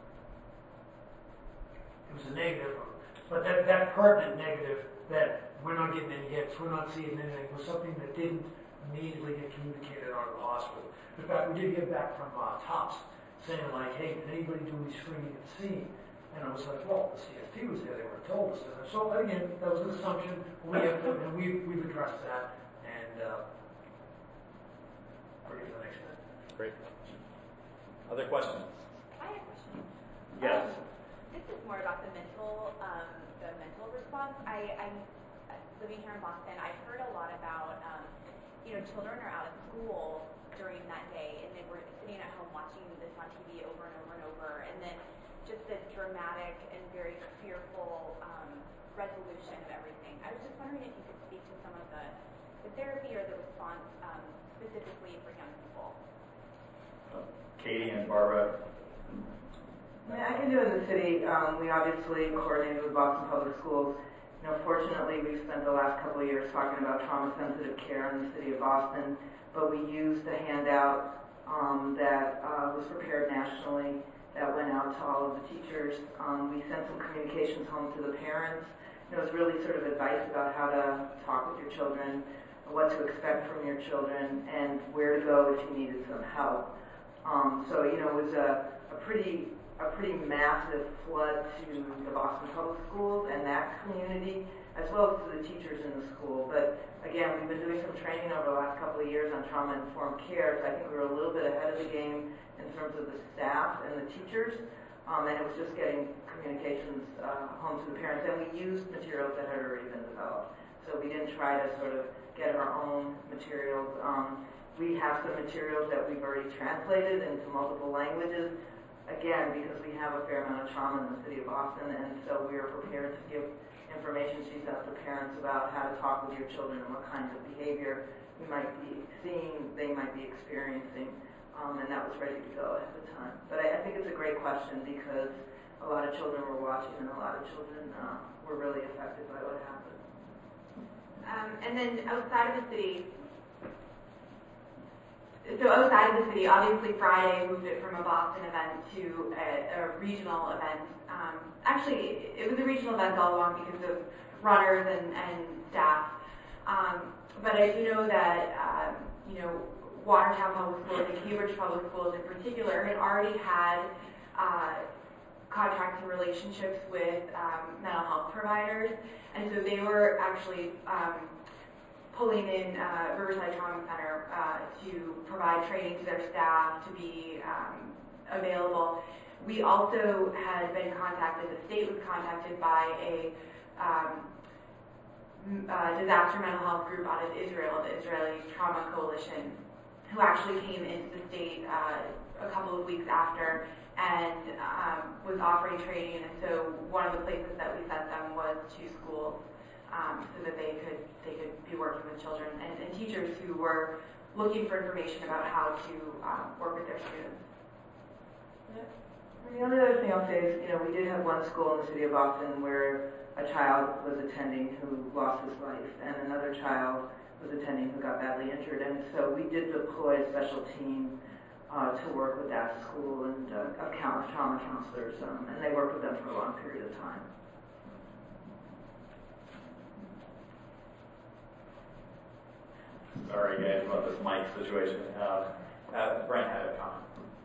it was a negative, but that, that pertinent negative that we're not getting any hits, we're not seeing anything, was something that didn't immediately get communicated out of the hospital. In fact, we did get back from uh, TOPS saying like, hey, did anybody do any screening at the scene? And I was like, well, the C S T was there, they would have told us. And so again, that was an assumption. We have to, and we, we've addressed that, and uh, we're to the next step. Great. Other questions? I have a question. Yes. Um, this is more about the mental, um, the mental response. I, I'm living here in Boston. I've heard a lot about, um, you know, children are out of school during that day, and they were sitting at home watching this on T V over and over and over, and then just this dramatic and very fearful um, resolution of everything. I was just wondering if you could speak to some of the, the therapy or the response um, specifically for young people. Uh, Katie and Barbara. Yeah, I can do it in the city. Um, we obviously coordinated with Boston Public Schools. You know, fortunately, we've spent the last couple of years talking about trauma-sensitive care in the city of Boston, but we used a handout um, that uh, was prepared nationally that went out to all of the teachers. Um, we sent some communications home to the parents. You know, it was really sort of advice about how to talk with your children, what to expect from your children, and where to go if you needed some help. Um, so, you know, it was a, a pretty a pretty massive flood to the Boston Public Schools and that community, as well as to the teachers in the school. But again, we've been doing some training over the last couple of years on trauma-informed care, so I think we were a little bit ahead of the game in terms of the staff and the teachers, um, and it was just getting communications uh, home to the parents. And we used materials that had already been developed, so we didn't try to sort of get our own materials. Um, we have some materials that we've already translated into multiple languages. again, because we have a fair amount of trauma in the city of Boston, and so we are prepared to give information sheets out to parents about how to talk with your children and what kinds of behavior you might be seeing, they might be experiencing, um, and that was ready to go ahead of time. But I, I think it's a great question because a lot of children were watching and a lot of children uh, were really affected by what happened. Um, and then outside of the city, so outside of the city, obviously Friday moved it from a Boston event to a, a regional event. Um, actually, it was a regional event all along because of runners and, and staff. Um, but I do know that, um, you know, Watertown Public Schools and Cambridge Public Schools in particular had already had uh, contracts and relationships with um, mental health providers, and so they were actually um, pulling in uh, Riverside Trauma Center uh, to provide training to their staff to be um, available. We also had been contacted, the state was contacted by a um, uh, disaster mental health group out of Israel, the Israeli Trauma Coalition, who actually came into the state uh, a couple of weeks after and um, was offering training. And so one of the places that we sent them was to schools um, so that they could they could be working with children and, and teachers who were looking for information about how to um, work with their students. And the only other thing I'll say is, you know, we did have one school in the city of Boston where a child was attending who lost his life, and another child was attending who got badly injured. And so we did deploy a special team uh, to work with that school and uh, a count of trauma counselors, um, and they worked with them for a long period of time. Sorry, guys, about this mic situation. Uh, uh, Brent had a comment.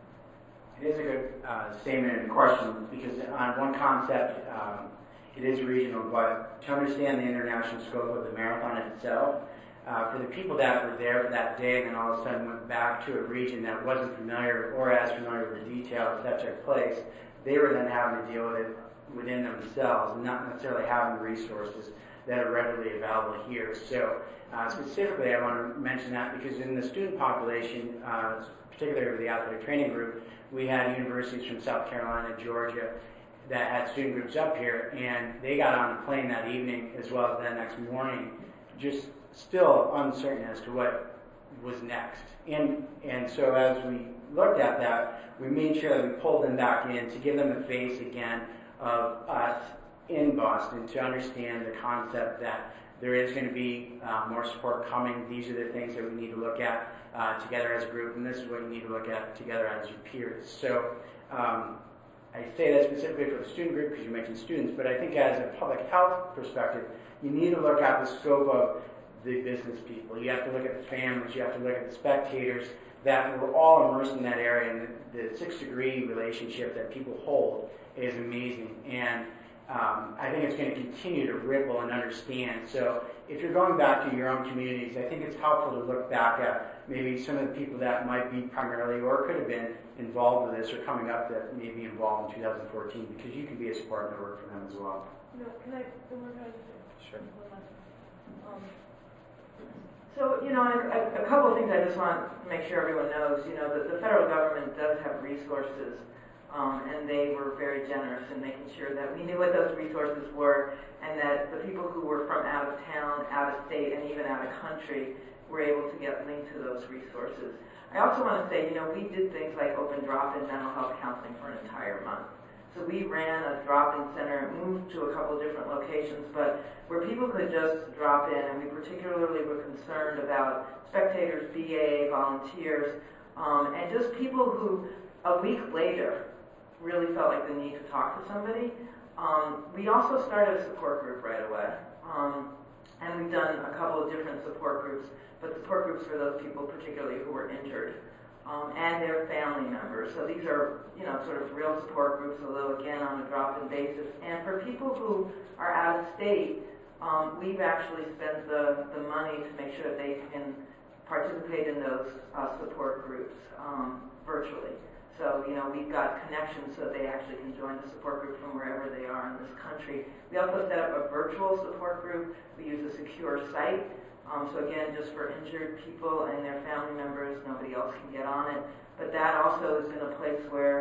It is a good uh, statement and question because on one concept, um, it is regional, but to understand the international scope of the marathon itself, uh, for the people that were there for that day and then all of a sudden went back to a region that wasn't familiar or as familiar with the details that took place, they were then having to deal with it within themselves and not necessarily having the resources that are readily available here. So uh, specifically, I want to mention that because in the student population, uh, particularly with the athletic training group, we had universities from South Carolina, Georgia, that had student groups up here, and they got on a plane that evening as well as that next morning, just still uncertain as to what was next. And and so as we looked at that, we made sure that we pulled them back in to give them a face again of us in Boston to understand the concept that there is going to be uh, more support coming. These are the things that we need to look at uh, together as a group, and this is what you need to look at together as your peers. So um, I say that specifically for the student group because you mentioned students, but I think as a public health perspective, you need to look at the scope of the business people. You have to look at the families. You have to look at the spectators that were all immersed in that area, and the, the six-degree relationship that people hold is amazing. And Um, I think it's going to continue to ripple and understand. So if you're going back to your own communities, I think it's helpful to look back at maybe some of the people that might be primarily or could have been involved with this or coming up that may be involved in two thousand fourteen because you can be a support network for them as well. No, can I, can I Sure. Um, so, you know, a, a couple of things I just want to make sure everyone knows. You know, that the federal government does have resources. Um, and they were very generous in making sure that we knew what those resources were and that the people who were from out of town, out of state, and even out of country were able to get linked to those resources. I also want to say, you know, we did things like open drop-in mental health counseling for an entire month. So we ran a drop-in center, moved to a couple different locations, but where people could just drop in, and we particularly were concerned about spectators, B A, volunteers, um, and just people who a week later really felt like the need to talk to somebody. Um, we also started a support group right away. Um, and we've done a couple of different support groups, but support groups for those people particularly who were injured um, and their family members. So these are, you know, sort of real support groups, although again on a drop-in basis. And for people who are out of state, um, we've actually spent the, the money to make sure that they can participate in those uh, support groups um, virtually. So, you know, we've got connections so they actually can join the support group from wherever they are in this country. We also set up a virtual support group. We use a secure site. Um, so again, just for injured people and their family members, nobody else can get on it. But that also is in a place where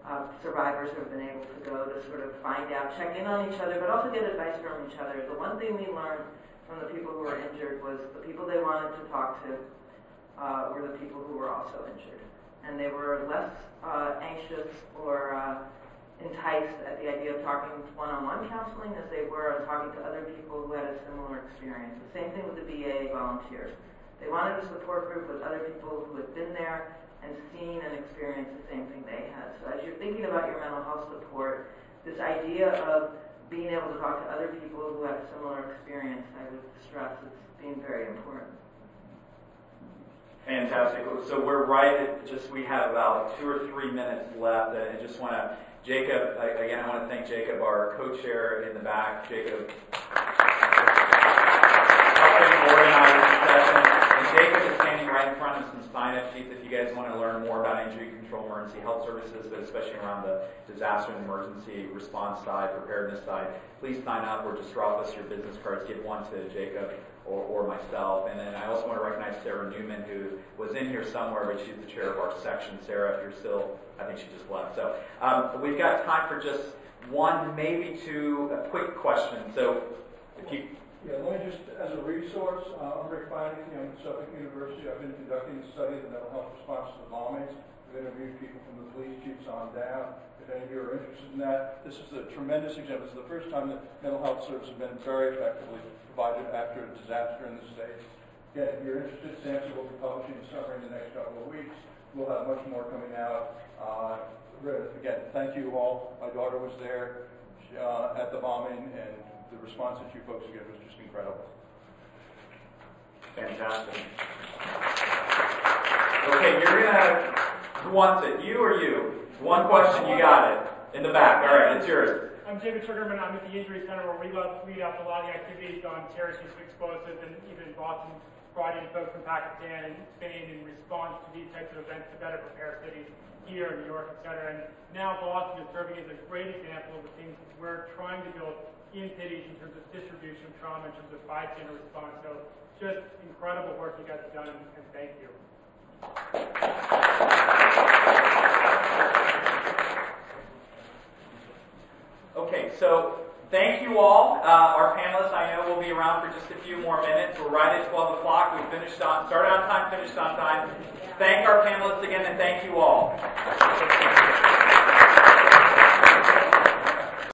uh, survivors who have been able to go to sort of find out, check in on each other, but also get advice from each other. The one thing we learned from the people who were injured was the people they wanted to talk to uh, were the people who were also injured. And they were less uh, anxious or uh, enticed at the idea of talking one-on-one counseling as they were on talking to other people who had a similar experience. The same thing with the B A volunteers. They wanted a support group with other people who had been there and seen and experienced the same thing they had. So as you're thinking about your mental health support, this idea of being able to talk to other people who have a similar experience, I would stress it's being very important. Fantastic. So we're right at just, we have about two or three minutes left. And I just want to, Jacob, again, I want to thank Jacob, our co-chair in the back. Jacob, helping organize the session. And Jacob is standing right in front of some sign-up sheets if you guys want to learn more about injury control, emergency health services, but especially around the disaster and emergency response side, preparedness side. Please sign up or just drop us your business cards. Give one to Jacob or, or myself. And then I also want to recognize Sarah Newman, who was in here somewhere, but she's the chair of our section. Sarah, if you're still, I think she just left. So um, we've got time for just one, maybe two uh, quick questions. So if you... Yeah, let me just, as a resource, uh, I'm Rick Feineke, I'm at Suffolk University. I've been conducting a study of the mental health response to the bombings. I've interviewed people from the police chiefs on down. If any of you are interested in that, this is a tremendous example. This is the first time that mental health services have been very effectively provided after a disaster in the States. Again, if you're interested, SAMHSA will be publishing a summary in the next couple of weeks. We'll have much more coming out. Uh, again, thank you all. My daughter was there uh, at the bombing, and the response that you folks gave was just incredible. Fantastic. Okay, you're gonna, who wants it? You or you? One question, you got it. In the back. All right, it's yours. I'm David Sugarman. I'm at the Injury Center where we lead up a lot of the activities on terrorist-use explosives, and even in Boston brought in folks from Pakistan and Spain in response to these types of events to better prepare cities here in New York, et cetera. And now Boston is serving as a great example of the things we're trying to build in cities in terms of distribution of trauma, in terms of bystander response. So just incredible work you guys have done, and, and thank you. Okay, so thank you all. Uh, our panelists, I know, will be around for just a few more minutes. We're right at twelve o'clock. We finished on, started on time, finished on time. Thank our panelists again, and thank you all.